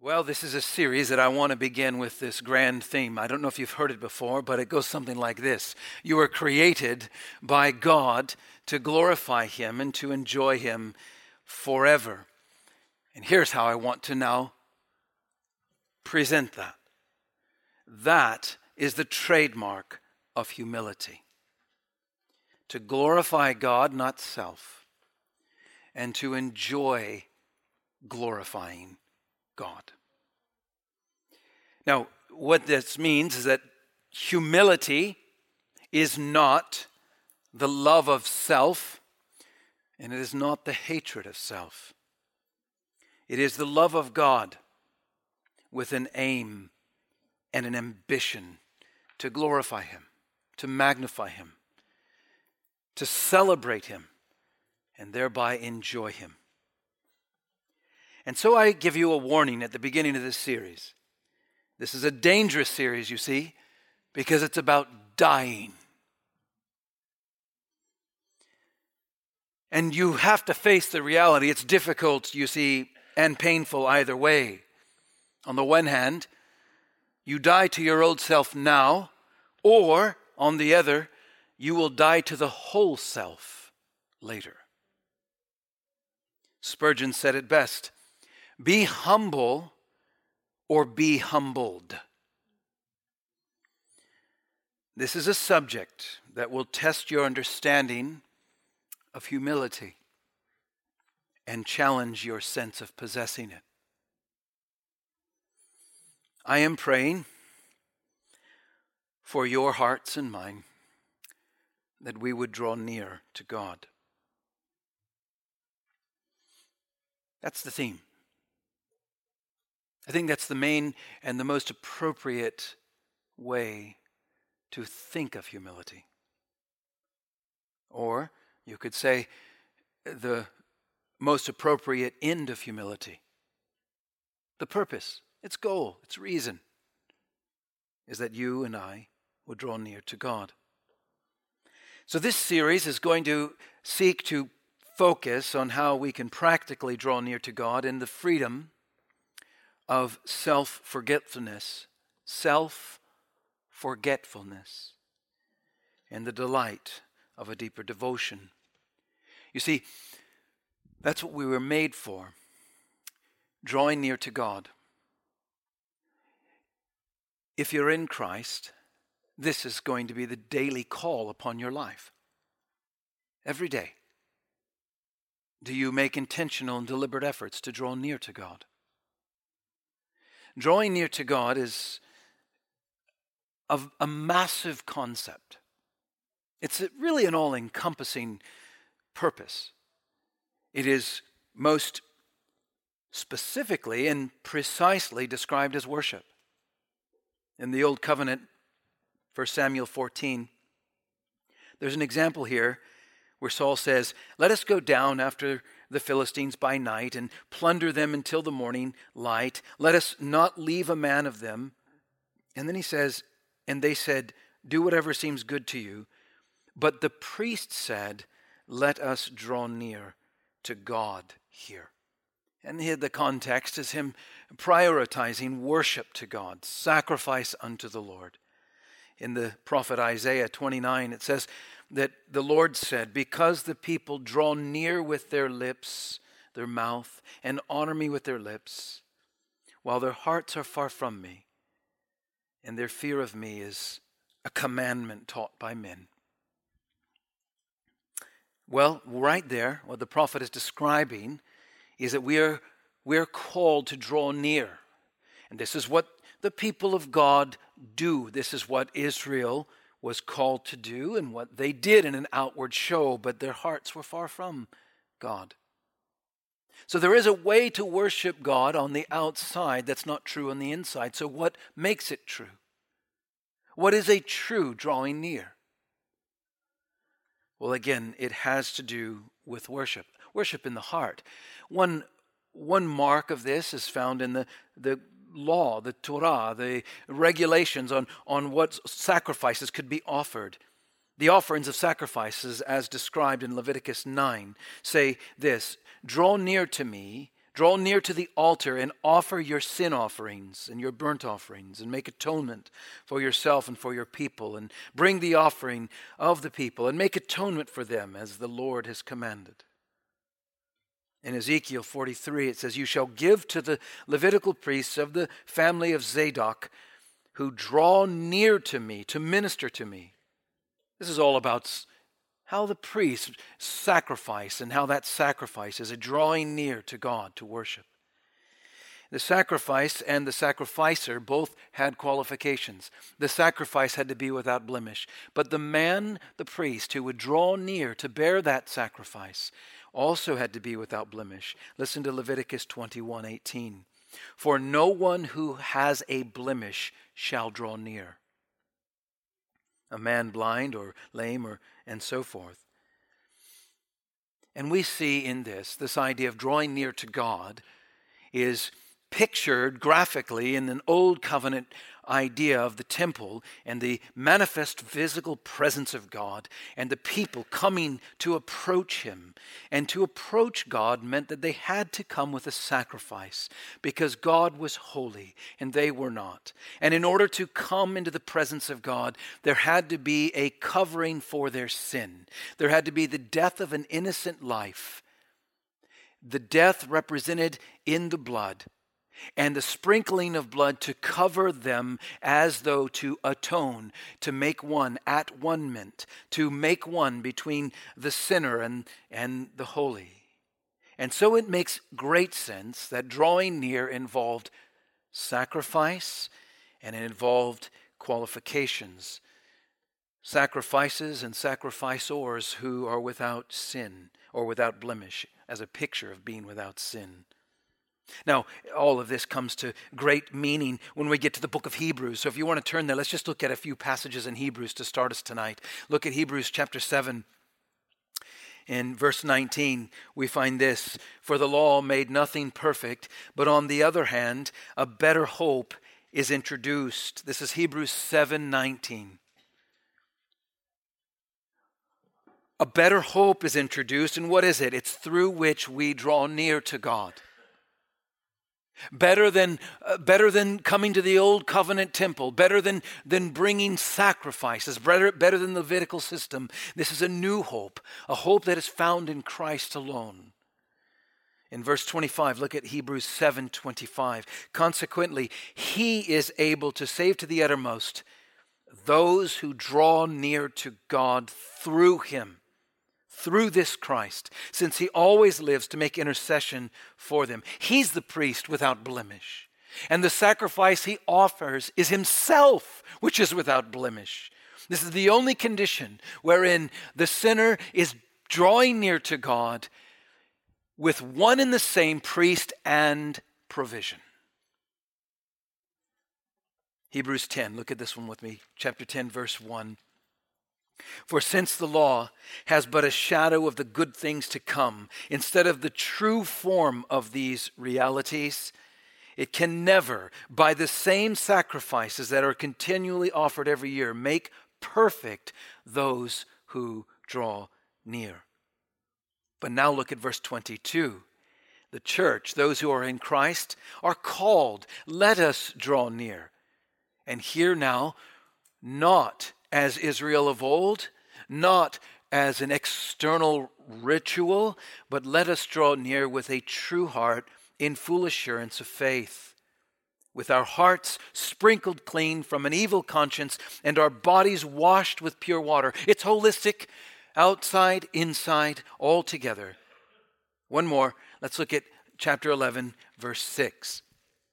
Well, this is a series that I want to begin with this grand theme. I don't know if you've heard it before, but it goes something like this. You were created by God to glorify Him and to enjoy Him forever. And here's how I want to now present that. That is the trademark of humility. To glorify God, not self, and to enjoy glorifying God. Now, what this means is that humility is not the love of self, and it is not the hatred of self. It is the love of God with an aim and an ambition to glorify Him, to magnify Him, to celebrate Him, and thereby enjoy Him. And so I give you a warning at the beginning of this series. This is a dangerous series, you see, because it's about dying. And you have to face the reality. It's difficult, you see, and painful either way. On the one hand, you die to your old self now, or on the other, you will die to the whole self later. Spurgeon said it best. Be humble or be humbled. This is a subject that will test your understanding of humility and challenge your sense of possessing it. I am praying for your hearts and mine that we would draw near to God. That's the theme. I think that's the main and the most appropriate way to think of humility. Or you could say the most appropriate end of humility. The purpose, its goal, its reason is that you and I would draw near to God. So this series is going to seek to focus on how we can practically draw near to God in the freedom of self-forgetfulness, and the delight of a deeper devotion. You see, that's what we were made for, drawing near to God. If you're in Christ, this is going to be the daily call upon your life. Every day. Do you make intentional and deliberate efforts to draw near to God? Drawing near to God is a massive concept. It's really an all-encompassing purpose. It is most specifically and precisely described as worship. In the Old Covenant, 1 Samuel 14, there's an example here where Saul says, "Let us go down after the Philistines by night and plunder them until the morning light. Let us not leave a man of them." And then he says, and they said, "Do whatever seems good to you." But the priest said, "Let us draw near to God here." And here the context is him prioritizing worship to God, sacrifice unto the Lord. In the prophet Isaiah 29, it says that the Lord said, "Because the people draw near with their lips, their mouth, and honor me with their lips, while their hearts are far from me, and their fear of me is a commandment taught by men." Well, right there, what the prophet is describing is that we are called to draw near. And this is what the people of God do. This is what Israel was called to do and what they did in an outward show, but their hearts were far from God. So there is a way to worship God on the outside that's not true on the inside. So what makes it true? What is a true drawing near? Well, again, it has to do with worship. Worship in the heart. One mark of this is found in the law, the Torah, the regulations on what sacrifices could be offered. The offerings of sacrifices, as described in Leviticus 9, say this: draw near Draw near to the altar and offer your sin offerings and your burnt offerings, and make atonement for yourself and for your people, and bring the offering of the people and make atonement for them as the Lord has commanded. In Ezekiel 43, it says, you shall give to the Levitical priests of the family of Zadok who draw near to me to minister to me. This is all about how the priests sacrifice and how that sacrifice is a drawing near to God to worship. The sacrifice and the sacrificer both had qualifications. The sacrifice had to be without blemish. But the man, the priest, who would draw near to bear that sacrifice also had to be without blemish. Listen to Leviticus 21:18. For no one who has a blemish shall draw near. A man blind or lame and so forth. And we see in this idea of drawing near to God is pictured graphically in an old covenant idea of the temple and the manifest physical presence of God and the people coming to approach him. And to approach God meant that they had to come with a sacrifice because God was holy and they were not. And in order to come into the presence of God, there had to be a covering for their sin. There had to be the death of an innocent life. The death represented in the blood, and the sprinkling of blood to cover them as though to atone, to make one at one meant, to make one between the sinner and the holy. And so it makes great sense that drawing near involved sacrifice and it involved qualifications. Sacrifices and sacrificers who are without sin or without blemish, as a picture of being without sin. Now, all of this comes to great meaning when we get to the book of Hebrews. So if you want to turn there, let's just look at a few passages in Hebrews to start us tonight. Look at Hebrews chapter 7. In verse 19, we find this: for the law made nothing perfect, but on the other hand, a better hope is introduced. This is Hebrews 7:19. A better hope is introduced, and what is it? It's through which we draw near to God. Better than coming to the old covenant temple, better than bringing sacrifices, better than the Levitical system. This is a new hope, a hope that is found in Christ alone. In verse 25, look at Hebrews 7:25. Consequently, he is able to save to the uttermost those who draw near to God through him. Through this Christ, since he always lives to make intercession for them. He's the priest without blemish. And the sacrifice he offers is himself, which is without blemish. This is the only condition wherein the sinner is drawing near to God with one and the same priest and provision. Hebrews 10, look at this one with me. Chapter 10, verse 1. For since the law has but a shadow of the good things to come, instead of the true form of these realities, it can never, by the same sacrifices that are continually offered every year, make perfect those who draw near. But now look at verse 22. The church, those who are in Christ, are called, let us draw near. And here now, not as Israel of old, not as an external ritual, but let us draw near with a true heart in full assurance of faith, with our hearts sprinkled clean from an evil conscience and our bodies washed with pure water. It's holistic, outside, inside, all together. One more. Let's look at chapter 11, verse 6.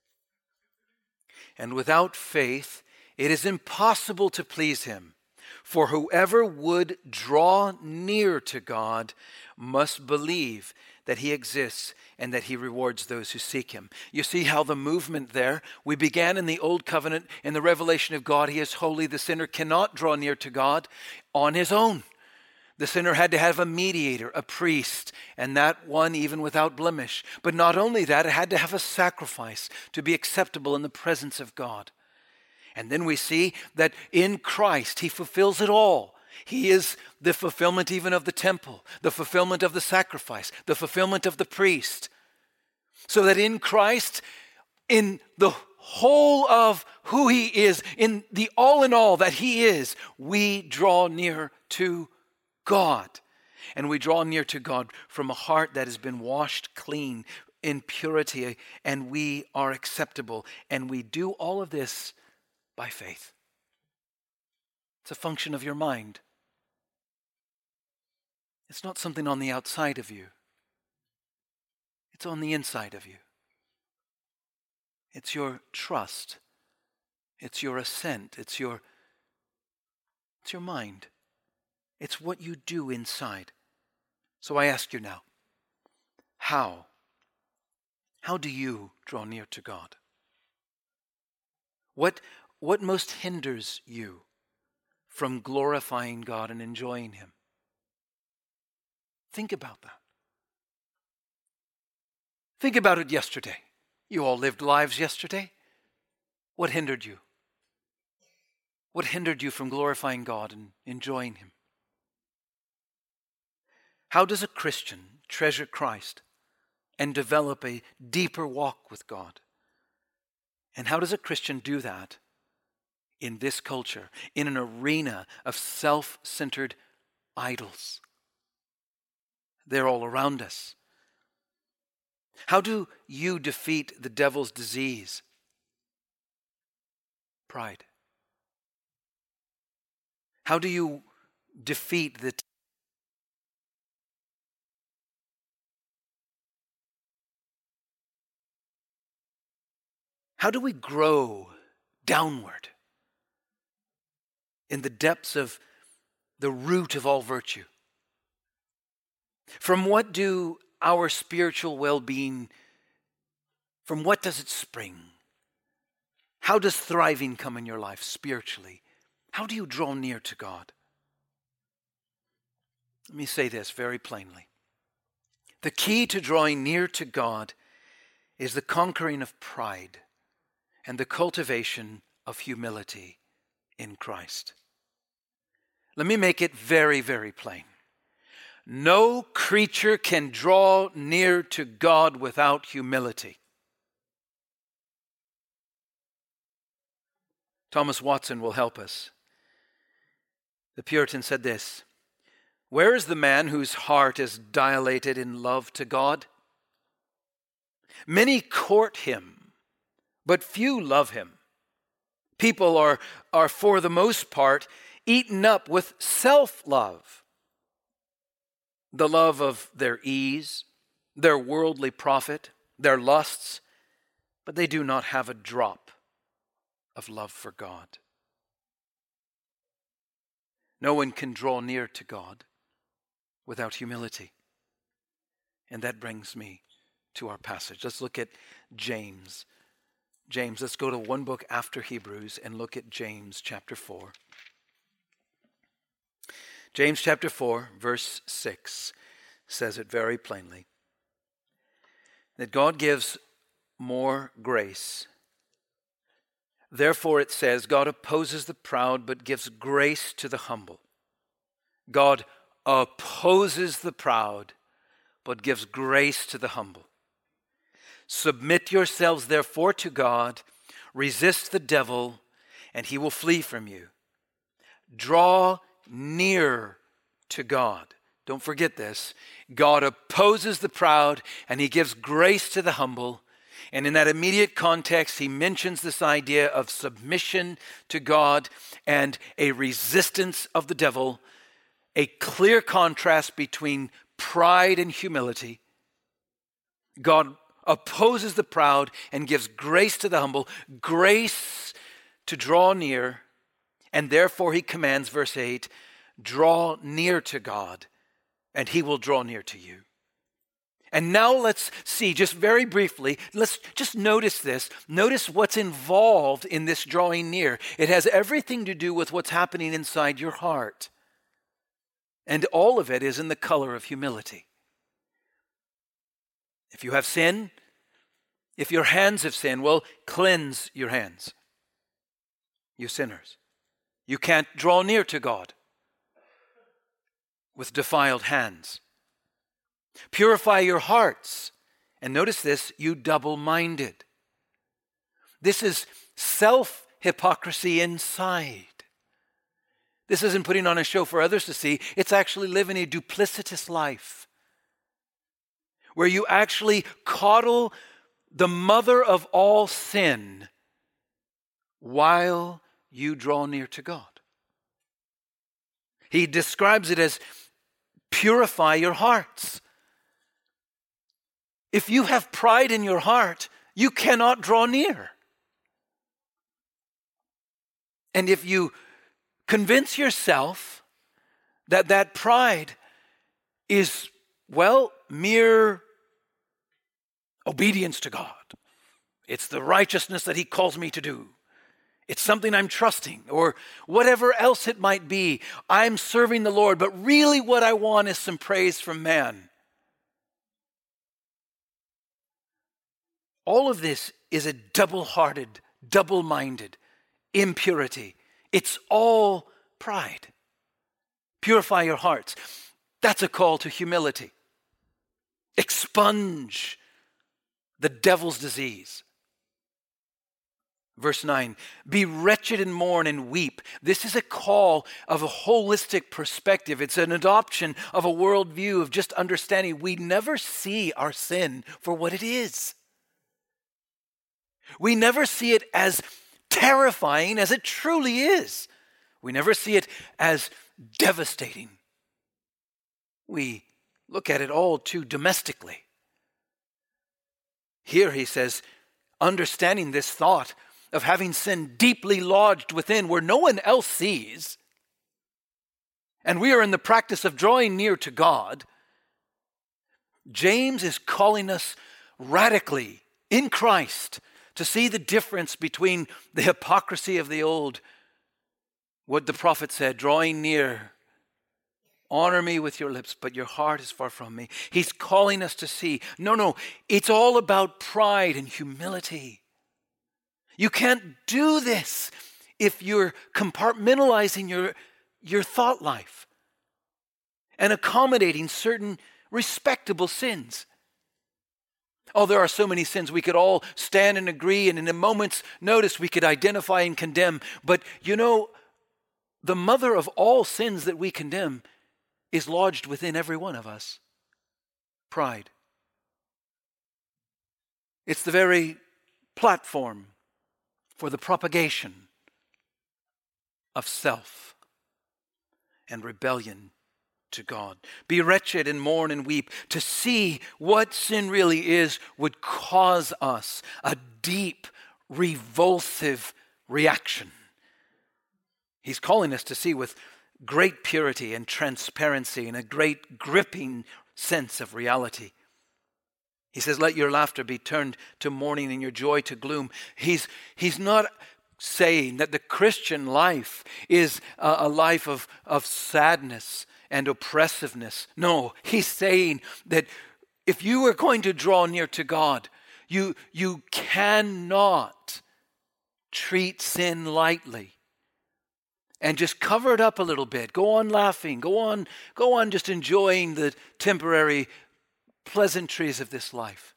And without faith, it is impossible to please him. For whoever would draw near to God must believe that he exists and that he rewards those who seek him. You see how the movement there, we began in the old covenant, in the revelation of God. He is holy. The sinner cannot draw near to God on his own. The sinner had to have a mediator, a priest, and that one even without blemish. But not only that, it had to have a sacrifice to be acceptable in the presence of God. And then we see that in Christ, he fulfills it all. He is the fulfillment even of the temple, the fulfillment of the sacrifice, the fulfillment of the priest. so that in Christ, in the whole of who he is, in the all in all that he is, we draw near to God. And we draw near to God from a heart that has been washed clean in purity, and we are acceptable. And we do all of this by faith. It's a function of your mind. It's not something on the outside of you. It's on the inside of you. It's your trust. It's your assent. It's your mind. It's what you do inside. So I ask you now, how do you draw near to God? What most hinders you from glorifying God and enjoying him? Think about that. Think about it yesterday. You all lived lives yesterday. What hindered you? What hindered you from glorifying God and enjoying him? How does a Christian treasure Christ and develop a deeper walk with God? And how does a Christian do that in this culture, in an arena of self-centered idols? They're all around us. How do you defeat the devil's disease? Pride. How do you defeat the How do we grow downward in the depths of the root of all virtue? From what do our spiritual well-being, from what does it spring? How does thriving come in your life spiritually? How do you draw near to God? Let me say this very plainly. The key to drawing near to God is the conquering of pride and the cultivation of humility in Christ. Let me make it very, very plain. No creature can draw near to God without humility. Thomas Watson will help us. The Puritan said this: "Where is the man whose heart is dilated in love to God? Many court him, but few love him. People are for the most part eaten up with self-love, the love of their ease, their worldly profit, their lusts, but they do not have a drop of love for God." No one can draw near to God without humility. And that brings me to our passage. Let's look at James. Let's go to one book after Hebrews and look at James chapter 4. James chapter 4, verse 6 says it very plainly, that God gives more grace. Therefore it says, God opposes the proud, but gives grace to the humble. God opposes the proud, but gives grace to the humble. Submit yourselves therefore to God, resist the devil, and he will flee from you. Draw near to God. Don't forget this. God opposes the proud, and he gives grace to the humble. And in that immediate context, he mentions this idea of submission to God and a resistance of the devil, a clear contrast between pride and humility. God opposes the proud and gives grace to the humble, grace to draw near, and therefore he commands, verse 8, draw near to God, and he will draw near to you. And now let's see, just very briefly, let's just notice this. Notice what's involved in this drawing near. It has everything to do with what's happening inside your heart. And all of it is in the color of humility. If you have sin, if your hands have sinned, well, cleanse your hands, you sinners. You can't draw near to God with defiled hands. Purify your hearts And notice this, you double-minded. This is self-hypocrisy inside. This isn't putting on a show for others to see. It's actually living a duplicitous life where you actually coddle the mother of all sin while you draw near to God. He describes it as purify your hearts. If you have pride in your heart, you cannot draw near. And if you convince yourself that that pride is, well, mere obedience to God, it's the righteousness that He calls me to do, it's something I'm trusting, or whatever else it might be, I'm serving the Lord, but really what I want is some praise from man. All of this is a double-hearted, double-minded impurity. It's all pride. Purify your hearts. That's a call to humility. Expunge the devil's disease. Verse 9, be wretched and mourn and weep. This is a call of a holistic perspective. It's an adoption of a worldview of just understanding we never see our sin for what it is. We never see it as terrifying as it truly is. We never see it as devastating. We look at it all too domestically. Here he says, understanding this thought of having sin deeply lodged within where no one else sees, and we are in the practice of drawing near to God, James is calling us radically in Christ to see the difference between the hypocrisy of the old, what the prophet said, drawing near, honor me with your lips, but your heart is far from me. He's calling us to see, no, it's all about pride and humility. You can't do this if you're compartmentalizing your thought life and accommodating certain respectable sins. Oh, there are so many sins we could all stand and agree, and in a moment's notice we could identify and condemn. But the mother of all sins that we condemn is lodged within every one of us. Pride. It's the very platform for the propagation of self and rebellion to God. Be wretched and mourn and weep. To see what sin really is would cause us a deep, revulsive reaction. He's calling us to see with great purity and transparency and a great gripping sense of reality. He says, let your laughter be turned to mourning and your joy to gloom. He's not saying that the Christian life is a life of sadness and oppressiveness. No, he's saying that if you are going to draw near to God, you cannot treat sin lightly and just cover it up a little bit. Go on laughing. Go on just enjoying the temporary pleasantries of this life.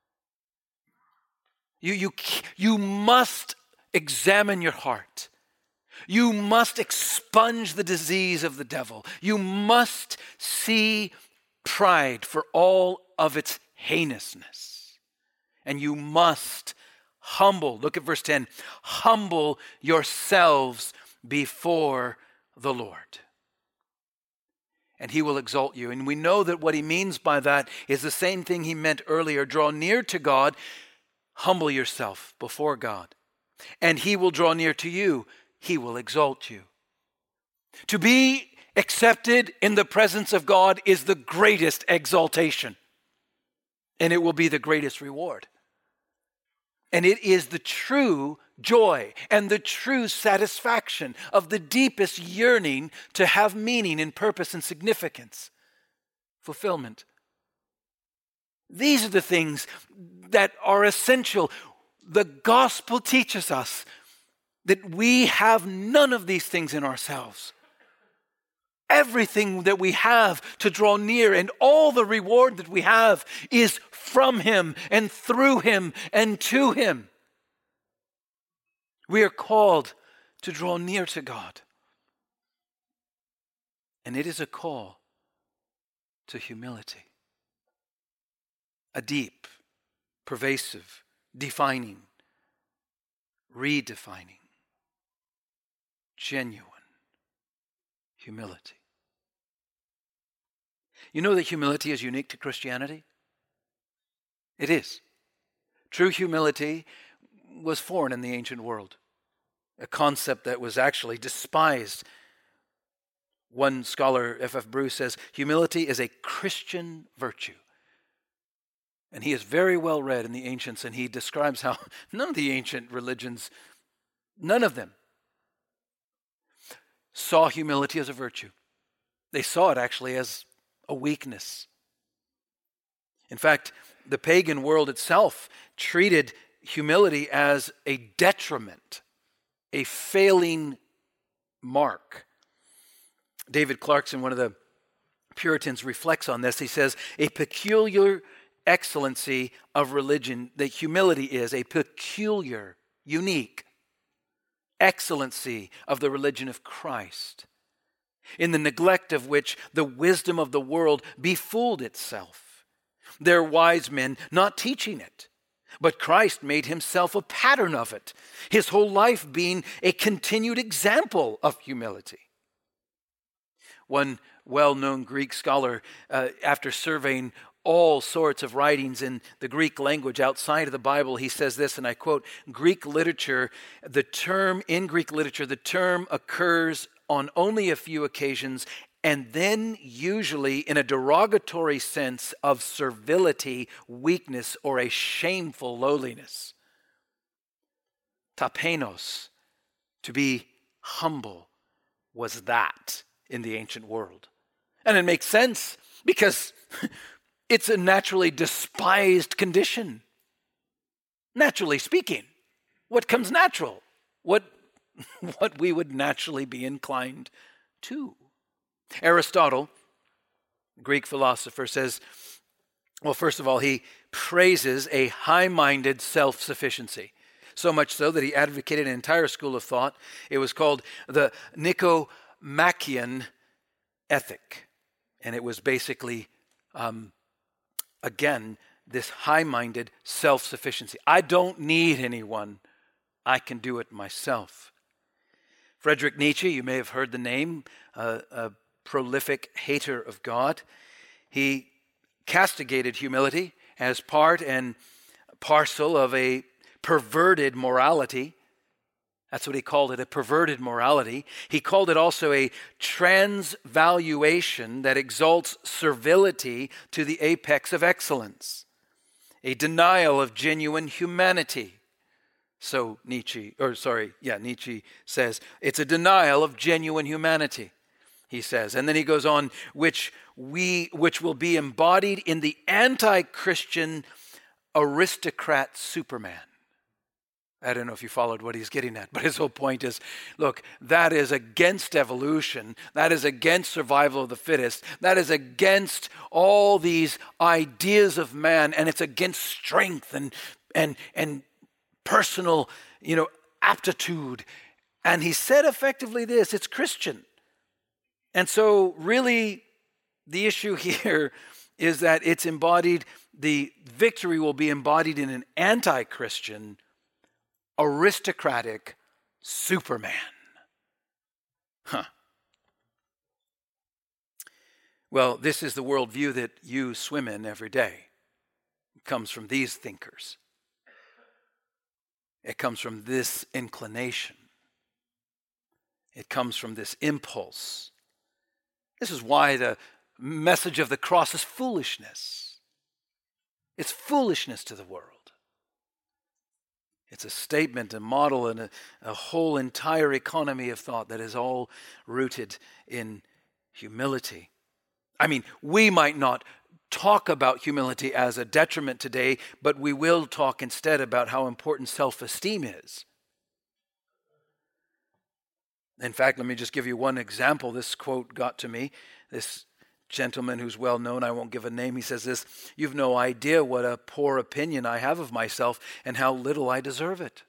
You must examine your heart. You must expunge the disease of the devil. You must see pride for all of its heinousness. And you must look at verse 10, humble yourselves before the Lord, and He will exalt you. And we know that what he means by that is the same thing he meant earlier. Draw near to God, humble yourself before God, and He will draw near to you. He will exalt you. To be accepted in the presence of God is the greatest exaltation, and it will be the greatest reward. And it is the true joy and the true satisfaction of the deepest yearning to have meaning and purpose and significance, fulfillment. These are the things that are essential. The gospel teaches us that we have none of these things in ourselves. Everything that we have to draw near and all the reward that we have is from him and through him and to him. We are called to draw near to God. And it is a call to humility. A deep, pervasive, defining, redefining, genuine humility. You know that humility is unique to Christianity? It is. True humility was foreign in the ancient world, a concept that was actually despised. One scholar, F.F. Bruce, says, humility is a Christian virtue. And he is very well read in the ancients, and he describes how none of the ancient religions, none of them, saw humility as a virtue. They saw it actually as a weakness. In fact, the pagan world itself treated humility as a detriment, a failing mark. David Clarkson, one of the Puritans, reflects on this. He says, a peculiar excellency of religion, that humility is a peculiar, unique excellency of the religion of Christ, in the neglect of which the wisdom of the world befooled itself. Their wise men not teaching it, but Christ made himself a pattern of it, his whole life being a continued example of humility. One well-known Greek scholar, after surveying all sorts of writings in the Greek language outside of the Bible, he says this, and I quote, in Greek literature, the term occurs on only a few occasions, and then usually in a derogatory sense of servility, weakness, or a shameful lowliness. Tapenos, to be humble, was that in the ancient world. And it makes sense because it's a naturally despised condition. Naturally speaking, what comes natural? What we would naturally be inclined to. Aristotle, Greek philosopher, says, well, first of all, he praises a high-minded self-sufficiency. So much so that he advocated an entire school of thought. It was called the Nicomachean ethic. And it was basically, again, this high-minded self-sufficiency. I don't need anyone. I can do it myself. Friedrich Nietzsche, you may have heard the name, a prolific hater of God. He castigated humility as part and parcel of a perverted morality. That's what he called it, a perverted morality. He called it also a transvaluation that exalts servility to the apex of excellence, a denial of genuine humanity. So Nietzsche says it's a denial of genuine humanity, he says. And then he goes on, which will be embodied in the anti-Christian aristocrat Superman. I don't know if you followed what he's getting at, but his whole point is, look, that is against evolution. That is against survival of the fittest. That is against all these ideas of man, and it's against strength and personal, aptitude. And he said effectively this, it's Christian. And so really the issue here is that it's embodied, the victory will be embodied in an anti-Christian aristocratic Superman. Well, this is the worldview that you swim in every day. It comes from these thinkers. It comes from this inclination. It comes from this impulse. This is why the message of the cross is foolishness. It's foolishness to the world. It's a statement, a model, and a whole entire economy of thought that is all rooted in humility. I mean, we might not talk about humility as a detriment today, but we will talk instead about how important self-esteem is. In fact, let me just give you one example. This quote got to me. This gentleman who's well known, I won't give a name, he says this: "You've no idea what a poor opinion I have of myself and how little I deserve it."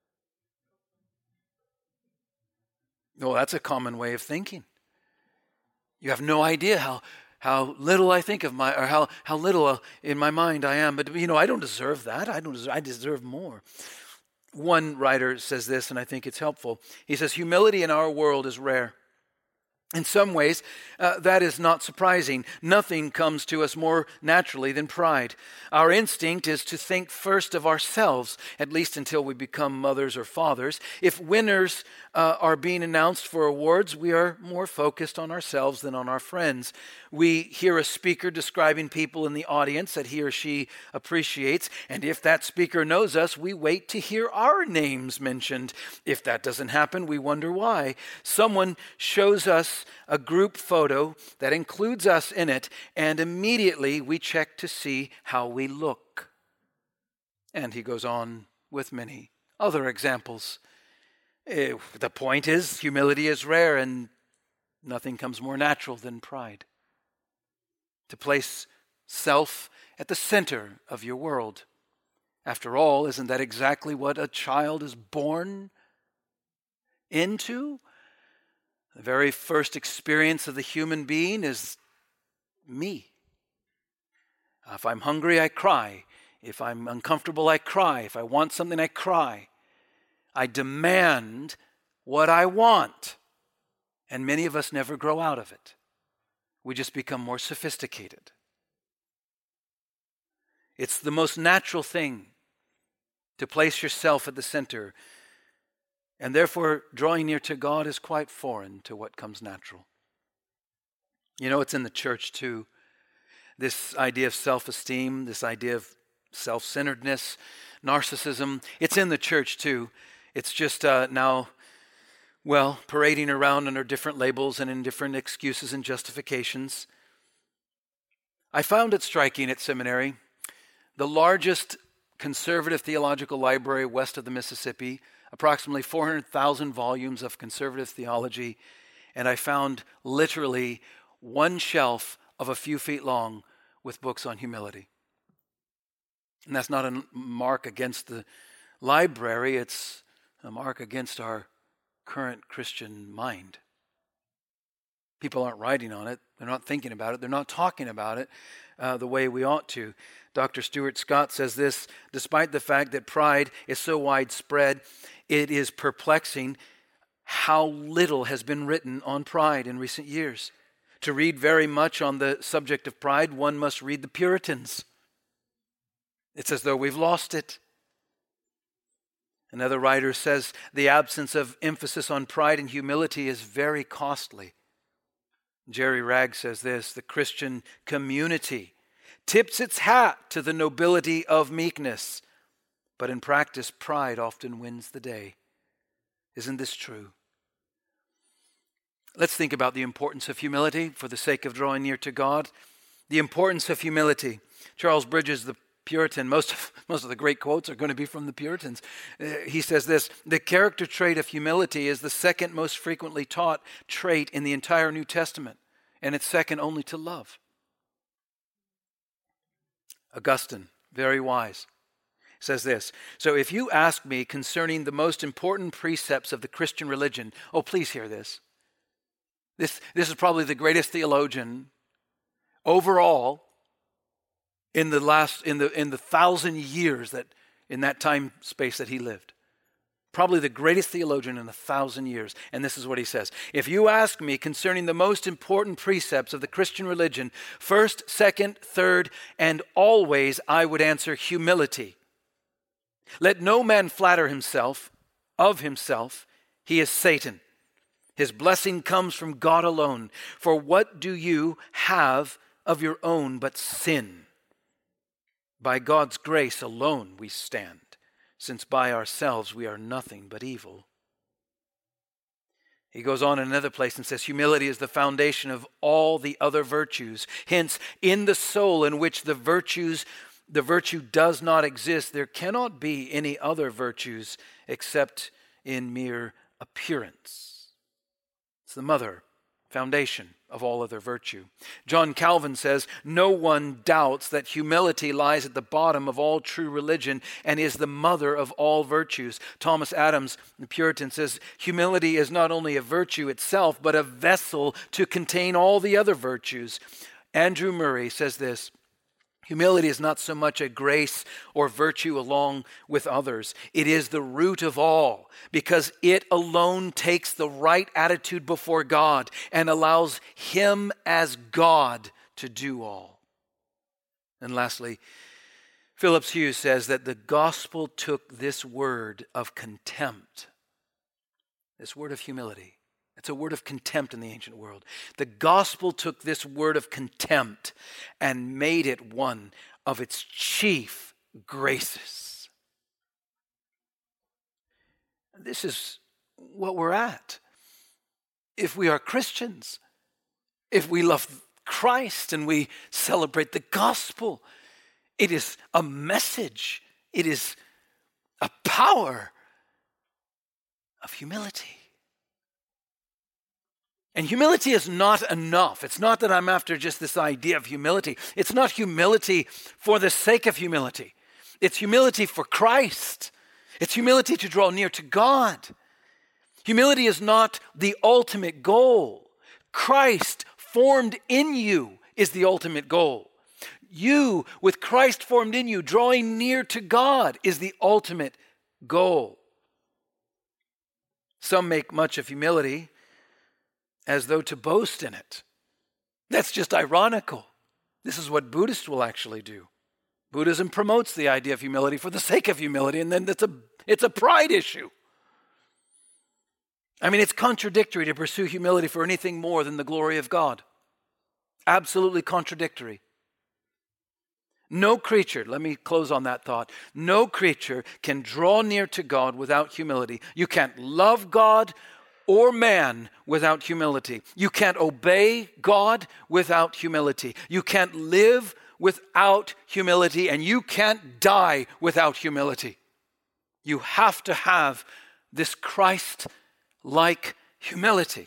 Well, that's a common way of thinking. You have no idea how little I think of or how little in my mind I am. But, I don't deserve that. I deserve more. One writer says this, and I think it's helpful. He says, "Humility in our world is rare. In some ways, that is not surprising. Nothing comes to us more naturally than pride. Our instinct is to think first of ourselves, at least until we become mothers or fathers. If winners are being announced for awards, we are more focused on ourselves than on our friends. We hear a speaker describing people in the audience that he or she appreciates, and if that speaker knows us, we wait to hear our names mentioned. If that doesn't happen, we wonder why. Someone shows us a group photo that includes us in it, and immediately we check to see how we look." And he goes on with many other examples. The point is, humility is rare, and nothing comes more natural than pride. To place self at the center of your world. After all, isn't that exactly what a child is born into? The very first experience of the human being is me. If I'm hungry, I cry. If I'm uncomfortable, I cry. If I want something, I cry. I demand what I want. And many of us never grow out of it. We just become more sophisticated. It's the most natural thing to place yourself at the center. And therefore, drawing near to God is quite foreign to what comes natural. It's in the church too. This idea of self-esteem, this idea of self-centeredness, narcissism, it's in the church too. It's just now, parading around under different labels and in different excuses and justifications. I found it striking at seminary, the largest conservative theological library west of the Mississippi, approximately 400,000 volumes of conservative theology, and I found literally one shelf of a few feet long with books on humility. And that's not a mark against the library, it's a mark against our current Christian mind. People aren't writing on it, they're not thinking about it, they're not talking about it the way we ought to. Dr. Stuart Scott says this: "Despite the fact that pride is so widespread, it is perplexing how little has been written on pride in recent years. To read very much on the subject of pride, one must read the Puritans. It's as though we've lost it." Another writer says, "The absence of emphasis on pride and humility is very costly." Jerry Ragg says this: "The Christian community tips its hat to the nobility of meekness, but in practice, pride often wins the day." Isn't this true? Let's think about the importance of humility for the sake of drawing near to God. The importance of humility. Charles Bridges, the Puritan, most of the great quotes are going to be from the Puritans. He says this: "The character trait of humility is the second most frequently taught trait in the entire New Testament, and it's second only to love." Augustine, very wise, says this: "So if you ask me concerning the most important precepts of the Christian religion," please hear this. This is probably the greatest theologian overall in the 1,000 years that in that time space that he lived. Probably the greatest theologian in 1,000 years. And this is what he says: "If you ask me concerning the most important precepts of the Christian religion, first, second, third, and always, I would answer humility. Let no man flatter himself of himself. He is Satan. His blessing comes from God alone. For what do you have of your own but sin? By God's grace alone we stand, since by ourselves we are nothing but evil." He goes on in another place and says, "Humility is the foundation of all the other virtues. Hence, in the soul in which the virtue does not exist, there cannot be any other virtues except in mere appearance." It's the mother, foundation of all other virtue. John Calvin says, "No one doubts that humility lies at the bottom of all true religion and is the mother of all virtues." Thomas Adams, the Puritan, says, "Humility is not only a virtue itself, but a vessel to contain all the other virtues." Andrew Murray says this, "Humility is not so much a grace or virtue along with others. It is the root of all, because it alone takes the right attitude before God and allows Him as God to do all." And lastly, Phillips Hughes says that the gospel took this word of contempt, this word of humility. It's a word of contempt in the ancient world. The gospel took this word of contempt and made it one of its chief graces. This is what we're at. If we are Christians, if we love Christ and we celebrate the gospel, it is a message, it is a power of humility. And humility is not enough. It's not that I'm after just this idea of humility. It's not humility for the sake of humility. It's humility for Christ. It's humility to draw near to God. Humility is not the ultimate goal. Christ formed in you is the ultimate goal. You, with Christ formed in you, drawing near to God is the ultimate goal. Some make much of humility as though to boast in it. That's just ironical. This is what Buddhists will actually do. Buddhism promotes the idea of humility for the sake of humility, and then it's a pride issue. I mean, it's contradictory to pursue humility for anything more than the glory of God. Absolutely contradictory. No creature, let me close on that thought. No creature can draw near to God without humility. You can't love God or man without humility. You can't obey God without humility. You can't live without humility, and you can't die without humility. You have to have this Christ-like humility.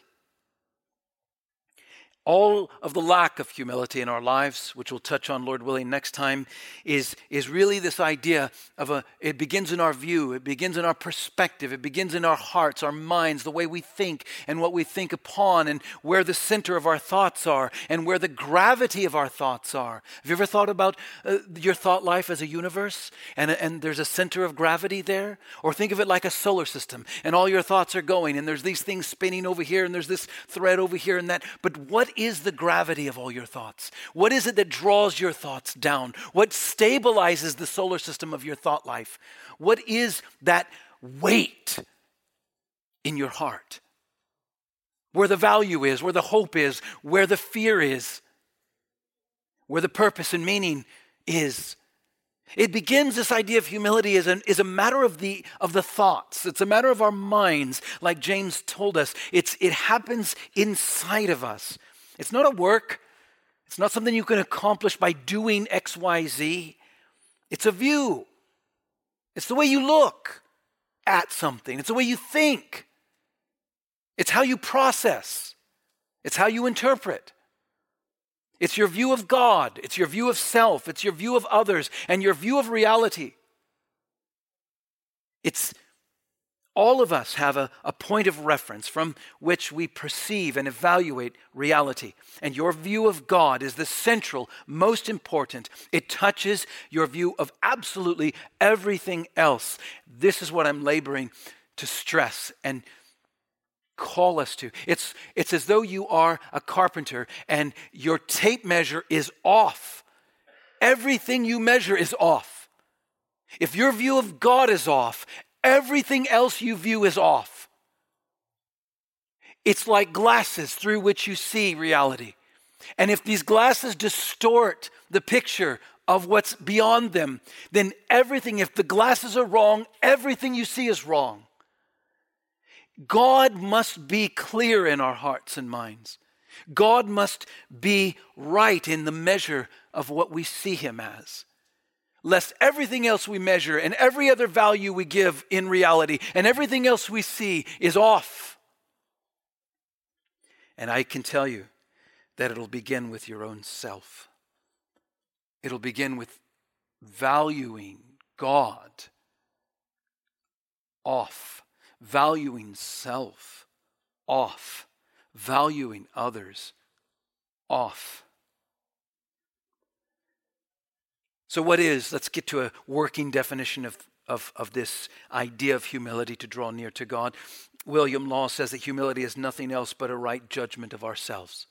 All of the lack of humility in our lives, which we'll touch on, Lord willing, next time, is really this idea of it begins in our view, it begins in our perspective, it begins in our hearts, our minds, the way we think and what we think upon, and where the center of our thoughts are, and where the gravity of our thoughts are. Have you ever thought about your thought life as a universe, and there's a center of gravity there? Or think of it like a solar system, and all your thoughts are going, and there's these things spinning over here, and there's this thread over here and that. But what is the gravity of all your thoughts? What is it that draws your thoughts down? What stabilizes the solar system of your thought life? What is that weight in your heart? Where the value is, where the hope is, where the fear is, where the purpose and meaning is. It begins, this idea of humility is a matter of the thoughts. It's a matter of our minds, like James told us. It happens inside of us. It's not a work. It's not something you can accomplish by doing X, Y, Z. It's a view. It's the way you look at something. It's the way you think. It's how you process. It's how you interpret. It's your view of God. It's your view of self. It's your view of others and your view of reality. All of us have a point of reference from which we perceive and evaluate reality. And your view of God is the central, most important. It touches your view of absolutely everything else. This is what I'm laboring to stress and call us to. It's as though you are a carpenter and your tape measure is off. Everything you measure is off. If your view of God is off, everything else you view is off. It's like glasses through which you see reality. And if these glasses distort the picture of what's beyond them, then everything, if the glasses are wrong, everything you see is wrong. God must be clear in our hearts and minds. God must be right in the measure of what we see Him as. Lest everything else we measure and every other value we give in reality and everything else we see is off. And I can tell you that it'll begin with your own self. It'll begin with valuing God off, valuing self off, valuing others off. So let's get to a working definition of this idea of humility to draw near to God. William Law says that humility is nothing else but a right judgment of ourselves.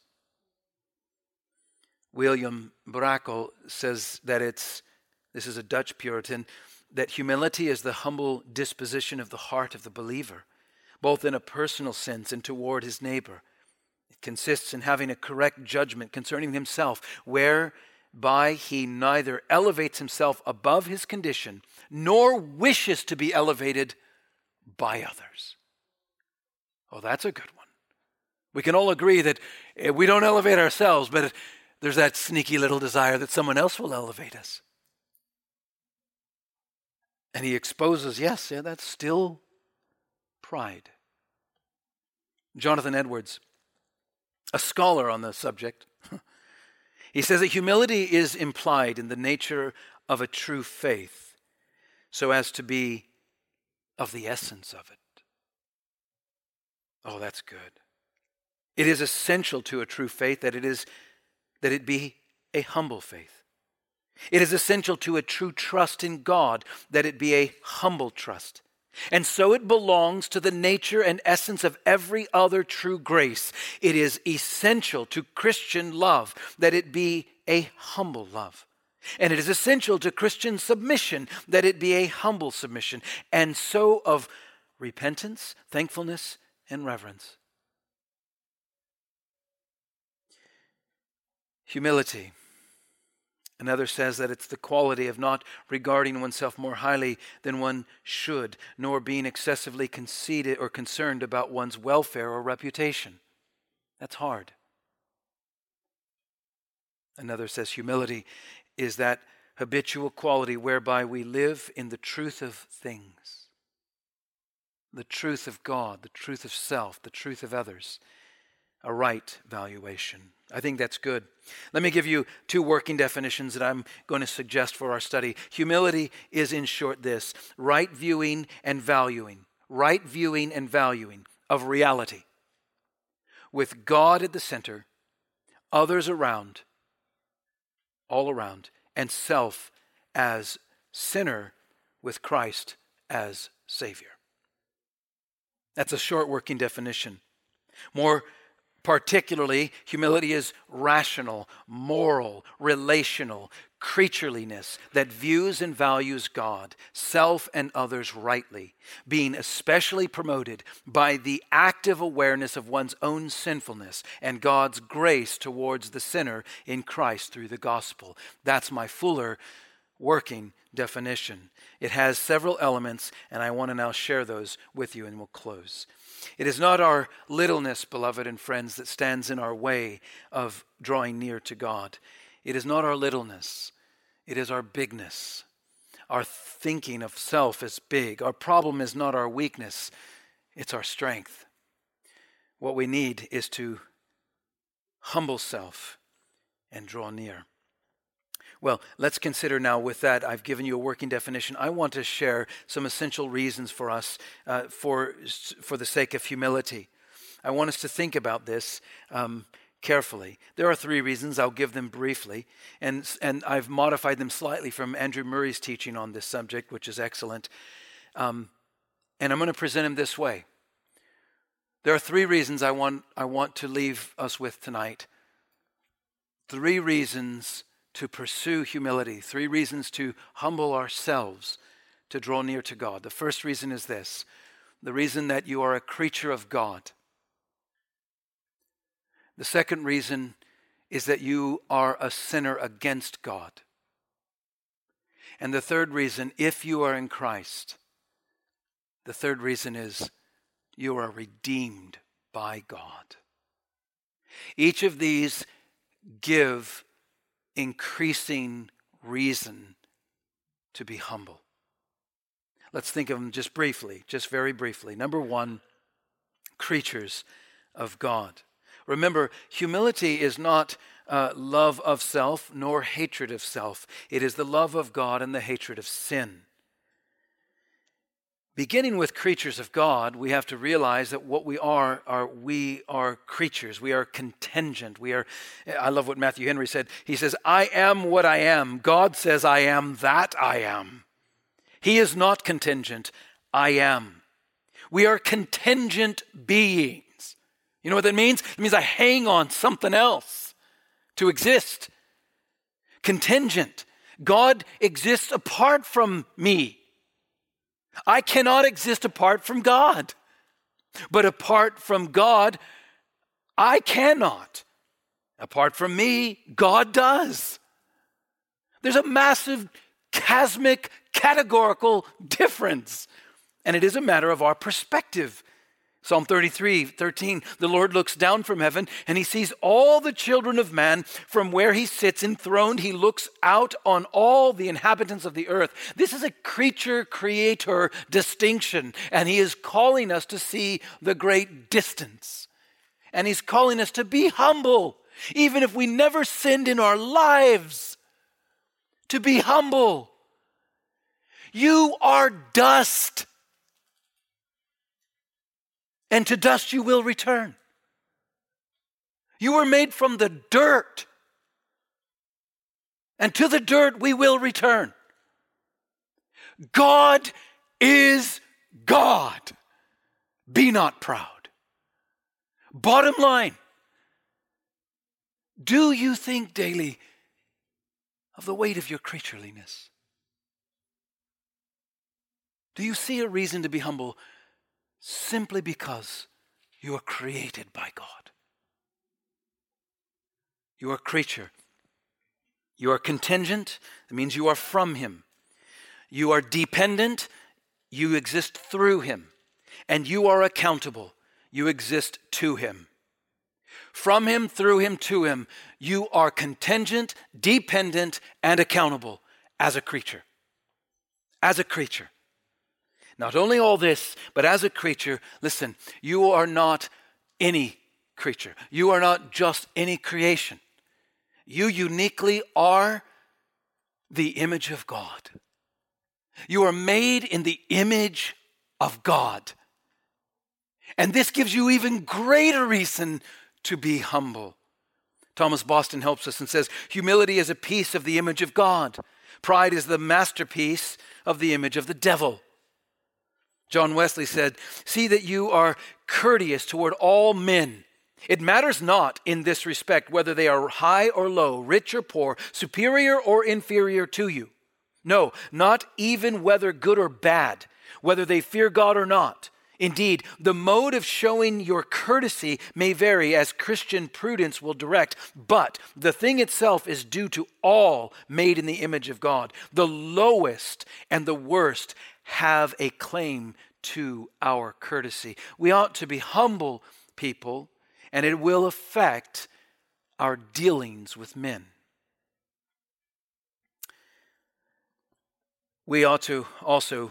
William Brakel says that this is a Dutch Puritan, that humility is the humble disposition of the heart of the believer, both in a personal sense and toward his neighbor. It consists in having a correct judgment concerning himself, whereby he neither elevates himself above his condition, nor wishes to be elevated by others. Oh, that's a good one. We can all agree that we don't elevate ourselves, but there's that sneaky little desire that someone else will elevate us. And he exposes, that's still pride. Jonathan Edwards, a scholar on the subject, he says that humility is implied in the nature of a true faith, so as to be of the essence of it. Oh, that's good. It is essential to a true faith that it be a humble faith. It is essential to a true trust in God that it be a humble trust. And so it belongs to the nature and essence of every other true grace. It is essential to Christian love that it be a humble love. And it is essential to Christian submission that it be a humble submission. And so of repentance, thankfulness, and reverence. Humility. Another says that it's the quality of not regarding oneself more highly than one should, nor being excessively conceited or concerned about one's welfare or reputation. That's hard. Another says humility is that habitual quality whereby we live in the truth of things, the truth of God, the truth of self, the truth of others, a right valuation. I think that's good. Let me give you two working definitions that I'm going to suggest for our study. Humility is, in short, this: right viewing and valuing of reality, with God at the center, others around, all around, and self as sinner with Christ as Savior. That's a short working definition. More particularly, humility is rational, moral, relational, creatureliness that views and values God, self, and others rightly, being especially promoted by the active awareness of one's own sinfulness and God's grace towards the sinner in Christ through the gospel. That's my fuller working definition. It has several elements, and I want to now share those with you, and we'll close. It is not our littleness, beloved and friends, that stands in our way of drawing near to God. It is not our littleness. It is our bigness. Our thinking of self as big. Our problem is not our weakness. It's our strength. What we need is to humble self and draw near. Well, let's consider now, with that, I've given you a working definition. I want to share some essential reasons for us for the sake of humility. I want us to think about this carefully. There are three reasons. I'll give them briefly, and I've modified them slightly from Andrew Murray's teaching on this subject, which is excellent. And I'm going to present them this way. There are three reasons I want to leave us with tonight. Three reasons to pursue humility, three reasons to humble ourselves to draw near to God. The first reason is this: the reason that you are a creature of God. The second reason is that you are a sinner against God. And the third reason, if you are in Christ, the third reason is you are redeemed by God. Each of these give increasing reason to be humble. Let's think of them just briefly, just very briefly. Number one, creatures of God. Remember, humility is not love of self nor hatred of self. It is the love of God and the hatred of sin. Beginning with creatures of God, we have to realize that what we are creatures. We are contingent. I love what Matthew Henry said. He says, I am what I am. God says, I am that I am. He is not contingent. I am. We are contingent beings. You know what that means? It means I hang on something else to exist. Contingent. God exists apart from me. I cannot exist apart from God. But apart from God, I cannot. Apart from me, God does. There's a massive, cosmic, categorical difference. And it is a matter of our perspective. Psalm 33:13, the Lord looks down from heaven and he sees all the children of man from where he sits enthroned. He looks out on all the inhabitants of the earth. This is a creature-creator distinction, and he is calling us to see the great distance. And he's calling us to be humble, even if we never sinned in our lives, to be humble. You are dust. And to dust you will return. You were made from the dirt. And to the dirt we will return. God is God. Be not proud. Bottom line, do you think daily of the weight of your creatureliness? Do you see a reason to be humble? Simply because you are created by God. You are a creature. You are contingent. That means you are from him. You are dependent. You exist through him. And you are accountable. You exist to him. From him, through him, to him, you are contingent, dependent, and accountable as a creature. As a creature. Not only all this, but as a creature, listen, you are not any creature. You are not just any creation. You uniquely are the image of God. You are made in the image of God. And this gives you even greater reason to be humble. Thomas Boston helps us and says, humility is a piece of the image of God. Pride is the masterpiece of the image of the devil. John Wesley said, see that you are courteous toward all men. It matters not in this respect whether they are high or low, rich or poor, superior or inferior to you. No, not even whether good or bad, whether they fear God or not. Indeed, the mode of showing your courtesy may vary as Christian prudence will direct, but the thing itself is due to all made in the image of God. The lowest and the worst have a claim to our courtesy. We ought to be humble people, and it will affect our dealings with men. We ought to also,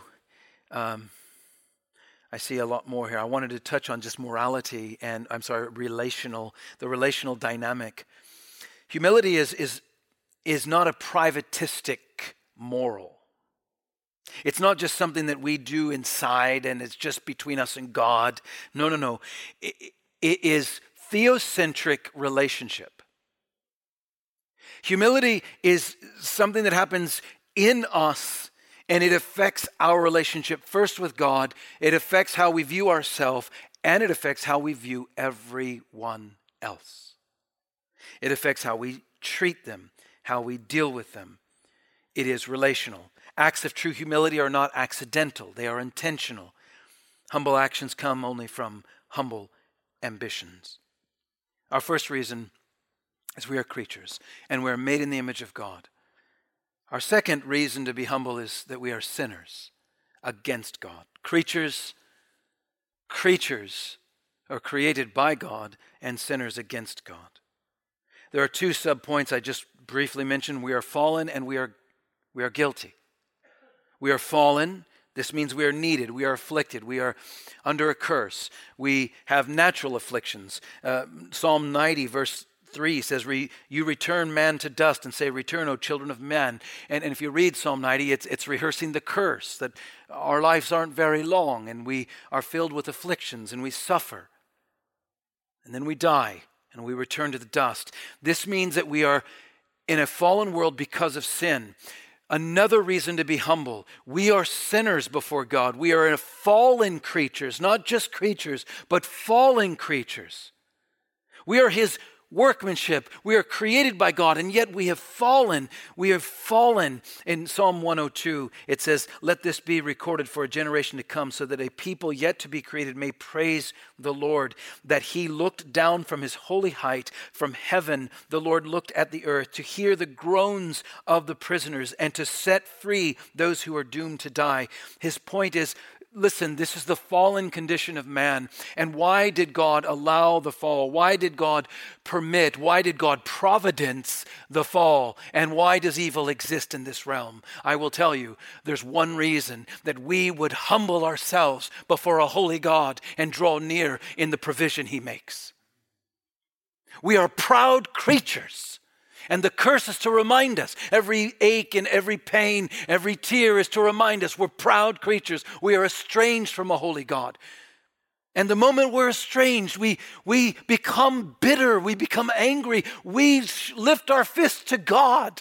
I see a lot more here. I wanted to touch on just morality and, the relational dynamic. Humility is not a privatistic moral. It's not just something that we do inside and it's just between us and God. No. It is theocentric relationship. Humility is something that happens in us, and it affects our relationship first with God. It affects how we view ourselves, and it affects how we view everyone else. It affects how we treat them, how we deal with them. It is relational. Acts of true humility are not accidental. They are intentional. Humble actions come only from humble ambitions. Our first reason is we are creatures, and we are made in the image of God. Our second reason to be humble is that we are sinners against God. Creatures are created by God, and sinners against God. There are two subpoints I just briefly mentioned. We are fallen and we are guilty. We are fallen This means we are needed, we are afflicted, we are under a curse, we have natural afflictions. Psalm 90 verse 3 says, you return man to dust and say, return, O children of man. And if you read Psalm 90, it's rehearsing the curse, that our lives aren't very long and we are filled with afflictions and we suffer. And then we die and we return to the dust. This means that we are in a fallen world because of sin. Another reason to be humble. We are sinners before God. We are fallen creatures, not just creatures, but fallen creatures. We are His workmanship. We are created by God, and yet we have fallen. We have fallen. In Psalm 102, it says, let this be recorded for a generation to come, so that a people yet to be created may praise the Lord, that He looked down from His holy height. From heaven, the Lord looked at the earth to hear the groans of the prisoners and to set free those who are doomed to die. His point is, listen, this is the fallen condition of man. And why did God allow the fall? Why did God permit? Why did God providence the fall? And why does evil exist in this realm? I will tell you, there's one reason: that we would humble ourselves before a holy God and draw near in the provision He makes. We are proud creatures. And the curse is to remind us. Every ache and every pain, every tear is to remind us we're proud creatures. We are estranged from a holy God. And the moment we're estranged, we become bitter. We become angry. We lift our fists to God.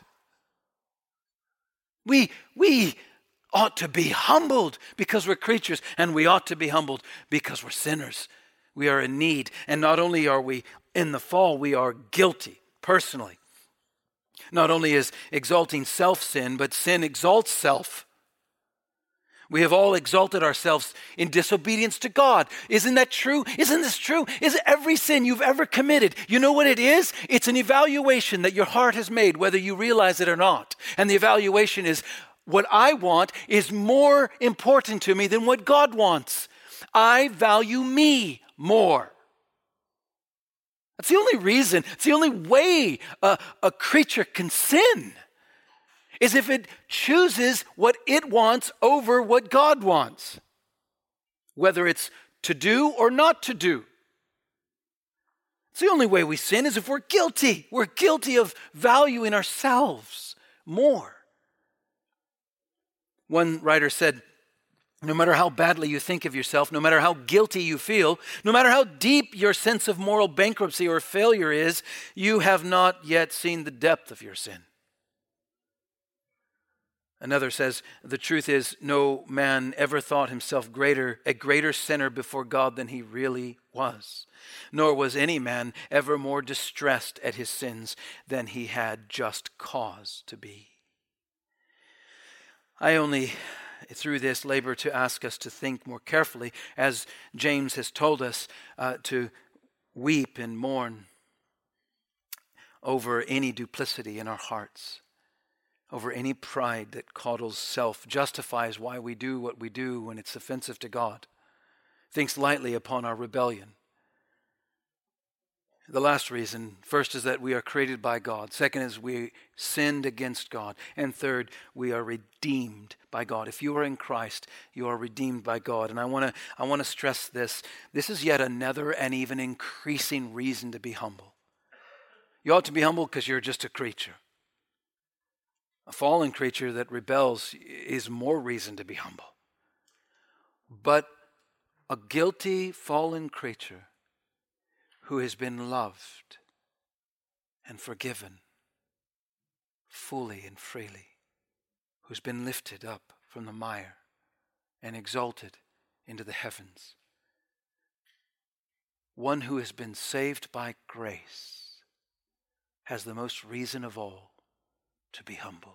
We ought to be humbled because we're creatures, and we ought to be humbled because we're sinners. We are in need. And not only are we in the fall, we are guilty personally. Not only is exalting self sin, but sin exalts self. We have all exalted ourselves in disobedience to God. Isn't that true? Isn't this true? Is every sin you've ever committed, you know what it is? It's an evaluation that your heart has made, whether you realize it or not. And the evaluation is, what I want is more important to me than what God wants. I value me more. That's the only reason, it's the only way a creature can sin, is if it chooses what it wants over what God wants, whether it's to do or not to do. It's the only way we sin is if we're guilty. We're guilty of valuing ourselves more. One writer said, no matter how badly you think of yourself, no matter how guilty you feel, no matter how deep your sense of moral bankruptcy or failure is, you have not yet seen the depth of your sin. Another says, the truth is, no man ever thought himself a greater sinner before God than he really was. Nor was any man ever more distressed at his sins than he had just cause to be. I only through this labor to ask us to think more carefully, as James has told us, to weep and mourn over any duplicity in our hearts, over any pride that coddles self, justifies why we do what we do when it's offensive to God, thinks lightly upon our rebellion. The last reason, first, is that we are created by God. Second is we sinned against God. And third, we are redeemed by God. If you are in Christ, you are redeemed by God. And I want to stress this. This is yet another and even increasing reason to be humble. You ought to be humble because you're just a creature. A fallen creature that rebels is more reason to be humble. But a guilty, fallen creature who has been loved and forgiven fully and freely, who's been lifted up from the mire and exalted into the heavens, one who has been saved by grace, has the most reason of all to be humble.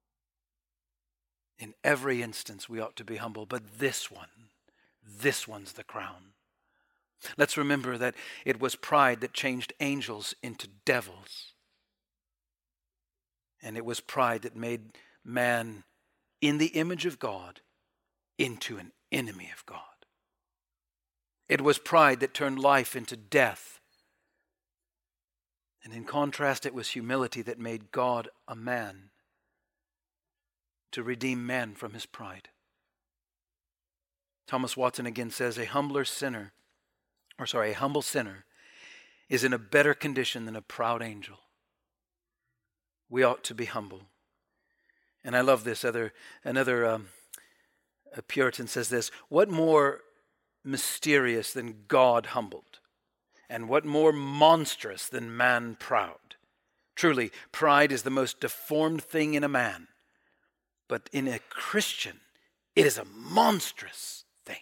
In every instance we ought to be humble, but this one's the crown. Let's remember that it was pride that changed angels into devils. And it was pride that made man in the image of God into an enemy of God. It was pride that turned life into death. And in contrast, it was humility that made God a man to redeem man from his pride. Thomas Watson again says, a humble sinner is in a better condition than a proud angel. We ought to be humble. And I love this. Another Puritan says this, what more mysterious than God humbled? And what more monstrous than man proud? Truly, pride is the most deformed thing in a man. But in a Christian, it is a monstrous thing.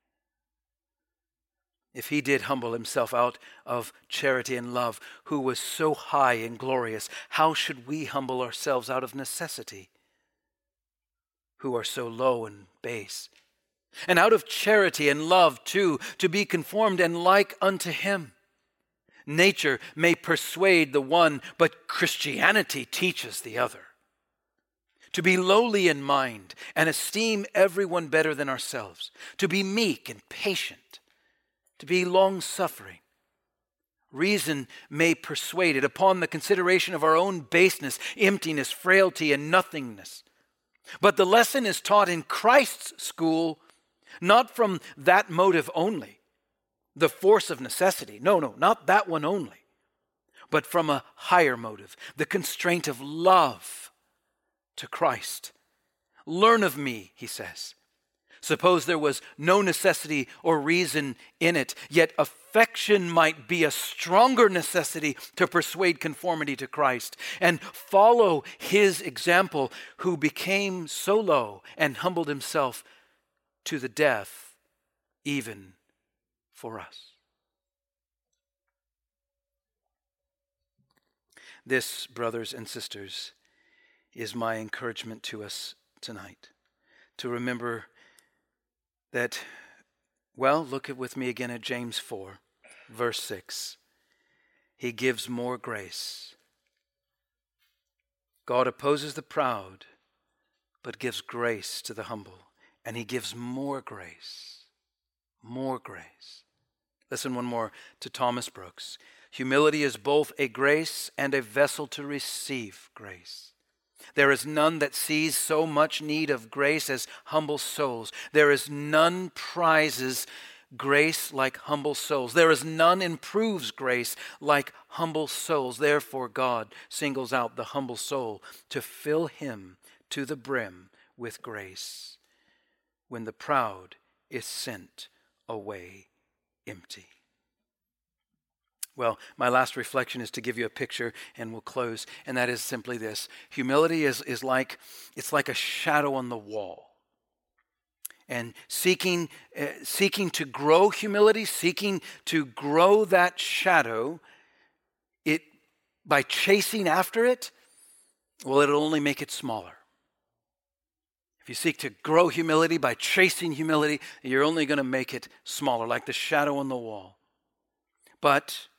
If he did humble himself out of charity and love, who was so high and glorious, how should we humble ourselves out of necessity, who are so low and base? And out of charity and love, too, to be conformed and like unto him. Nature may persuade the one, but Christianity teaches the other. To be lowly in mind and esteem everyone better than ourselves. To be meek and patient. To be long-suffering. Reason may persuade it upon the consideration of our own baseness, emptiness, frailty, and nothingness. But the lesson is taught in Christ's school, not from that motive only. The force of necessity. No, not that one only. But from a higher motive. The constraint of love to Christ. Learn of me, he says. Suppose there was no necessity or reason in it, yet affection might be a stronger necessity to persuade conformity to Christ. And follow his example, who became so low and humbled himself to the death, even for us. This, brothers and sisters, is my encouragement to us tonight. To remember that, look with me again at James 4, verse 6. He gives more grace. God opposes the proud, but gives grace to the humble. And he gives more grace. More grace. Listen one more to Thomas Brooks. Humility is both a grace and a vessel to receive grace. There is none that sees so much need of grace as humble souls. There is none prizes grace like humble souls. There is none improves grace like humble souls. Therefore God singles out the humble soul to fill him to the brim with grace when the proud is sent away empty. Well, my last reflection is to give you a picture, and we'll close, and that is simply this. Humility is like a shadow on the wall. And seeking to grow humility, seeking to grow that shadow, by chasing after it, it'll only make it smaller. If you seek to grow humility by chasing humility, you're only going to make it smaller, like the shadow on the wall. But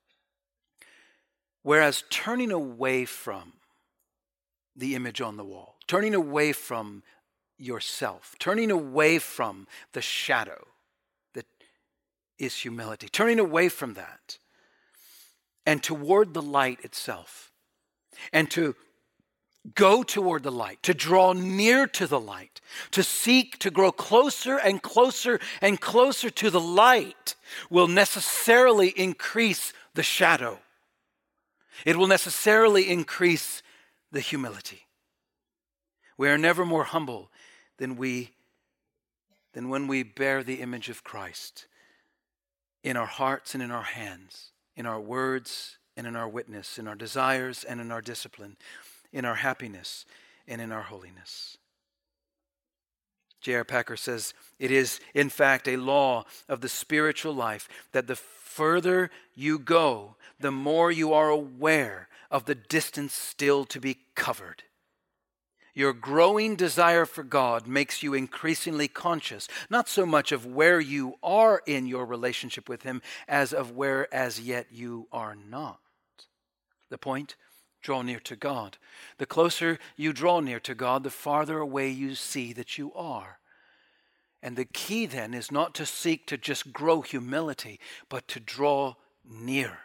whereas turning away from the image on the wall, turning away from yourself, turning away from the shadow that is humility, turning away from that and toward the light itself, and to go toward the light, to draw near to the light, to seek to grow closer and closer and closer to the light will necessarily increase the shadow. It will necessarily increase the humility. We are never more humble than when we bear the image of Christ in our hearts and in our hands, in our words and in our witness, in our desires and in our discipline, in our happiness and in our holiness. J.R. Packer says, it is, in fact, a law of the spiritual life that the further you go, the more you are aware of the distance still to be covered. Your growing desire for God makes you increasingly conscious, not so much of where you are in your relationship with Him as of where as yet you are not. The point? Draw near to God. The closer you draw near to God, the farther away you see that you are. And the key then is not to seek to just grow humility, but to draw near.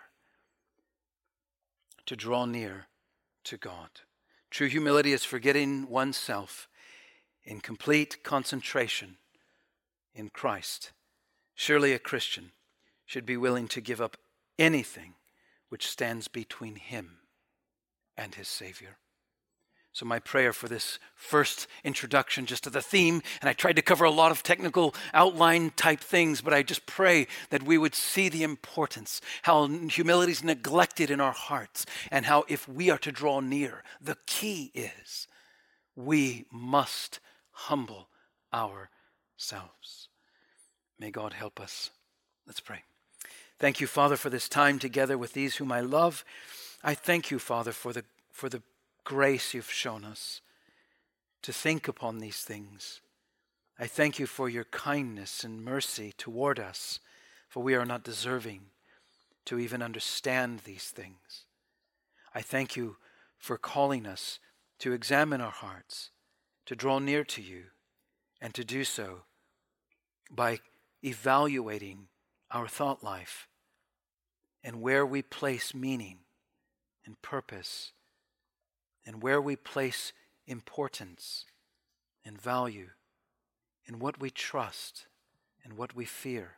To draw near to God. True humility is forgetting oneself in complete concentration in Christ. Surely a Christian should be willing to give up anything which stands between him and his Savior. So my prayer for this first introduction just to the theme, and I tried to cover a lot of technical outline type things, but I just pray that we would see the importance, how humility is neglected in our hearts, and how if we are to draw near, the key is we must humble ourselves. May God help us. Let's pray. Thank you, Father, for this time together with these whom I love. I thank you, Father, for the grace you've shown us to think upon these things. I thank you for your kindness and mercy toward us, for we are not deserving to even understand these things. I thank you for calling us to examine our hearts, to draw near to you, and to do so by evaluating our thought life and where we place meaning and purpose and where we place importance and value and what we trust and what we fear.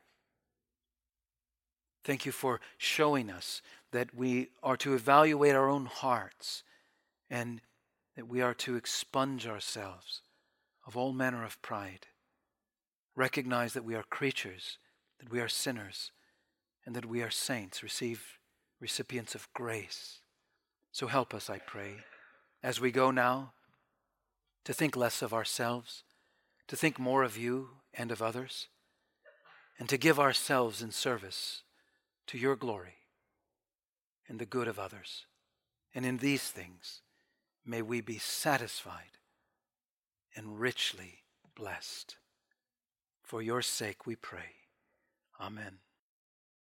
Thank you for showing us that we are to evaluate our own hearts and that we are to expunge ourselves of all manner of pride. Recognize that we are creatures, that we are sinners, and that we are saints, recipients of grace. So help us, I pray, as we go now, to think less of ourselves, to think more of you and of others, and to give ourselves in service to your glory and the good of others. And in these things, may we be satisfied and richly blessed. For your sake we pray. Amen.